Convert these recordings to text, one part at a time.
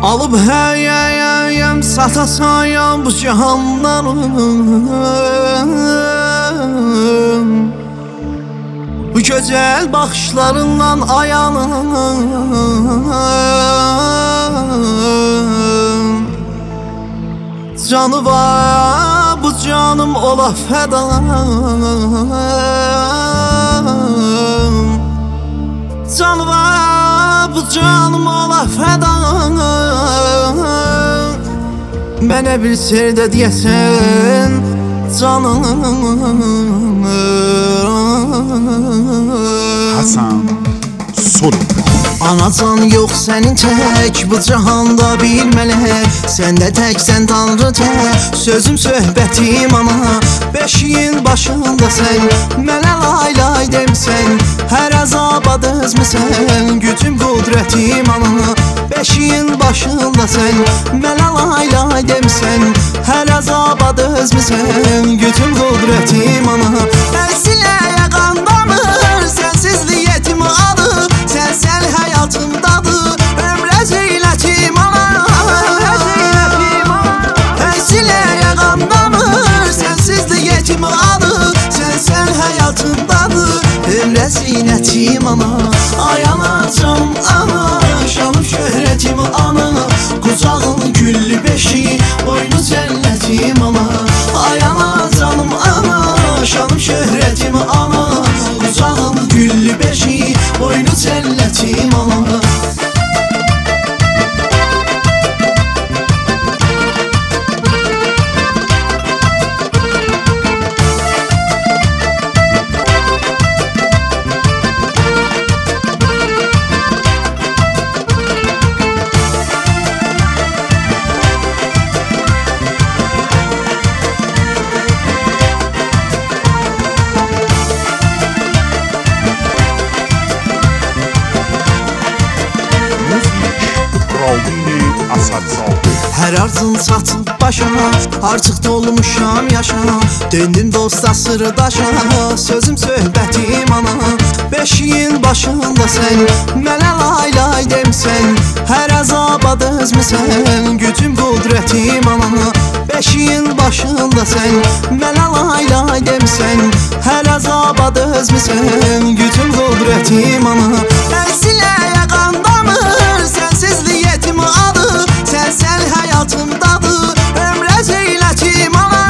Alıp həyəyəyəm satasayam bu cihanlarım, bu gözəl baxışlarından ayanım. Canı var bu canım ola fəda, canı var bu canım ola fəda. Mənə bir sirdə deyəsən canım. Hasan Sorun. Anacan yox sənin tək bu cahanda bir mələk, səndə təksən tanrı tək, sözüm söhbətim ana. Beşiyin başında sən mənə lay lay demsən, hər əzaba dözmüsən, gücüm qudrətim ana. Beşiyin başında sən mənə lay lay demsən, hər əzaba dözmüsən, gücüm qudrətim ana. Əlsiləyə qandamır sənsizlik yetim adı, sənsən həyatımdadır ömrə zeylətim ana. Əlsiləyə qandamır sənsizlik yetim adı, sənsən həyatımdadır ömrə zeynətim ana. Ay anacam ana, şanım şöhrətim ana, qucağın güllü beşi, boynu cənnətim ana. Ay anacanım ana, şanım şöhrətim ana, qucağın güllü beşi, boynu cənnətim ana. Hər arzın çatıb başa, artıq dolmuşam yaşa, döndüm dosta sırdaşa, sözüm söhbətim ana. Beşiyin başında sən mənə lay lay demsən, hər əzaba dözmüsən, gücüm qudrətim ana. Beşiyin başında sən mənə lay lay demsən, hər əzaba dözmüsən, gücüm qudrətim ana. Əlsiləyə qandamır sənsizlik yetim adı, sənsən həyatımdadır ömrə zeylətim ana.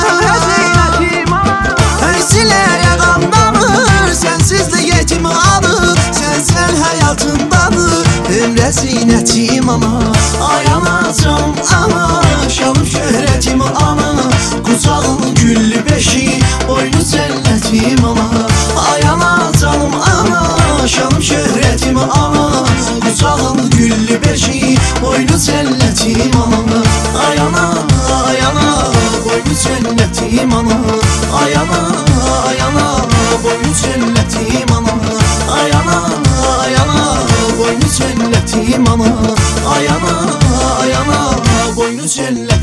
Əlsiləyə qandamır sənsizlik yetim adı, sənsən həyatımdadır ömrə zeynətim ana. Ay anacam ana, şanım şöhrətim ana, qucağın güllü beşi, boynu cənnətim ana. Ay anacanım ana, şanım şöhrətim ana, qucağın güllü beşi, boynu cənnətim ana. Ay ana, boynu cənnətim ana. Ay ana, boynu cənnətim ana. Ay ana, boynu cənnətim ana. Ay ana, boynu cənnətim ana.